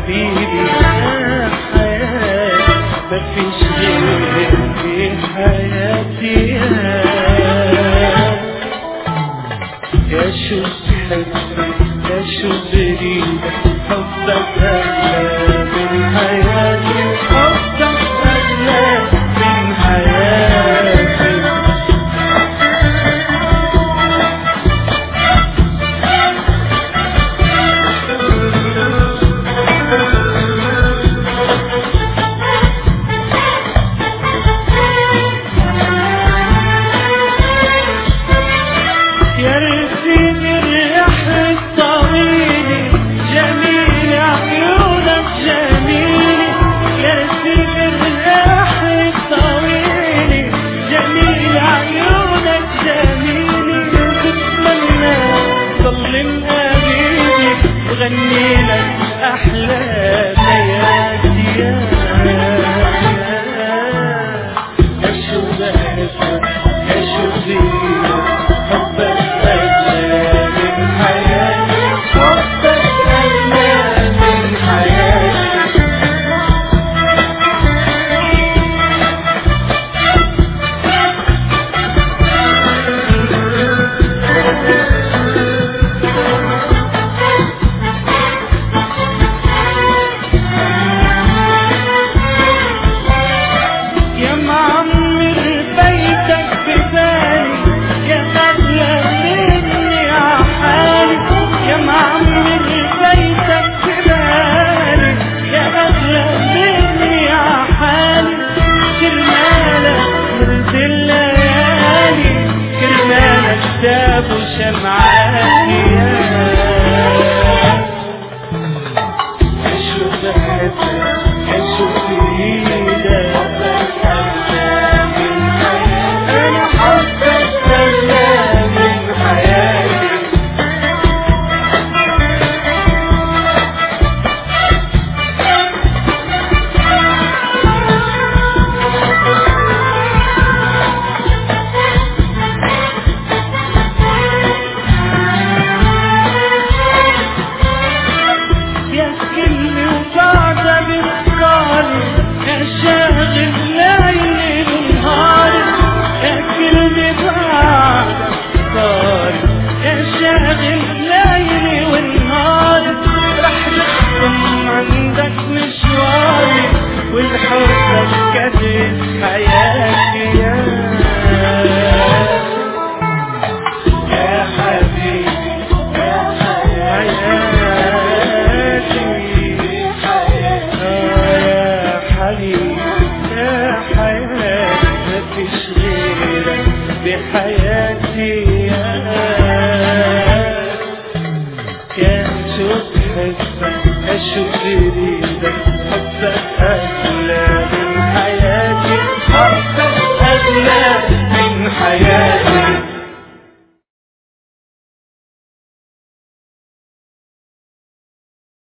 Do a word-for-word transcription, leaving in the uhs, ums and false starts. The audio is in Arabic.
حبيبي يا حياتي مفيش غيرك في حياتي يا شو تحبك يا شو بريدك حبك أغلى من حياتي حبك أغلى من حياتي غني لك أحلى ليالي يا شو بحبك يا شو فيك حبك أغلى من حياتي حبك أغلى من حياتي شافوا شمعاتي اشوف بحبك اشوف بايدك انا حبك أغلى من حياتي والحب كتب حياتي يا يا حبيبي يا حياتي يا حبيبي يا حياتي مفيش غيرك بحياتي يا شو تحبك يا شو بريدك حبك أغلى